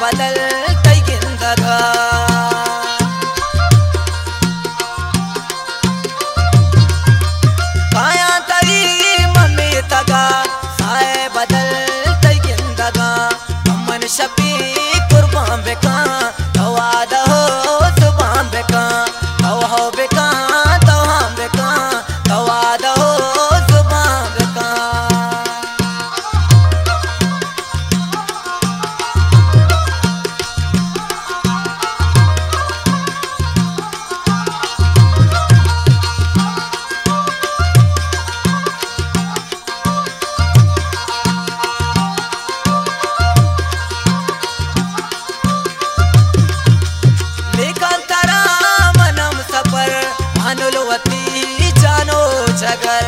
बदल तई गिंदगा काया तई मम्मी तगा साए बदल तई गिंदगा अमन शपी कुर्बान बेका तवा दहो सुबान बेका तवा बेका तवा बेका तवा दहो सुबान बेका अनुलवती जानो जगर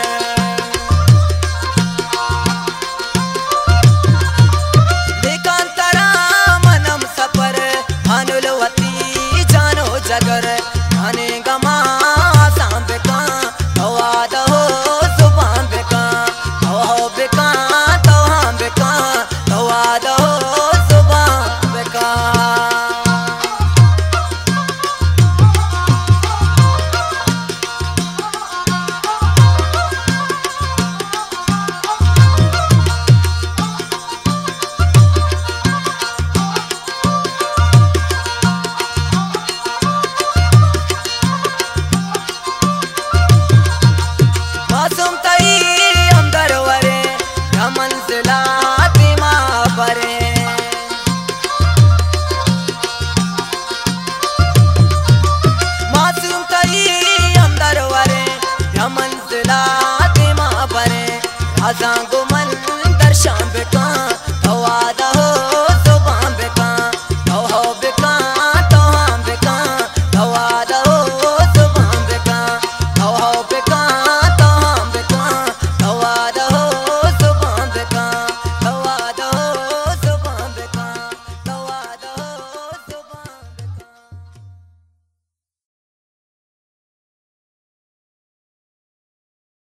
लेकांतरा मनम सपर अनुलवती जानो जगर आने गमा सांबेका तवा दहो सुबान बेका तवा बेका तवा बेका तवा दहो सुबान बेका मासूम तई अंदर वरे या मंजिला दिमा परे मासूम तई अंदर वरे या मंजिला दिमा परे राजा गुमन दर्शन बेका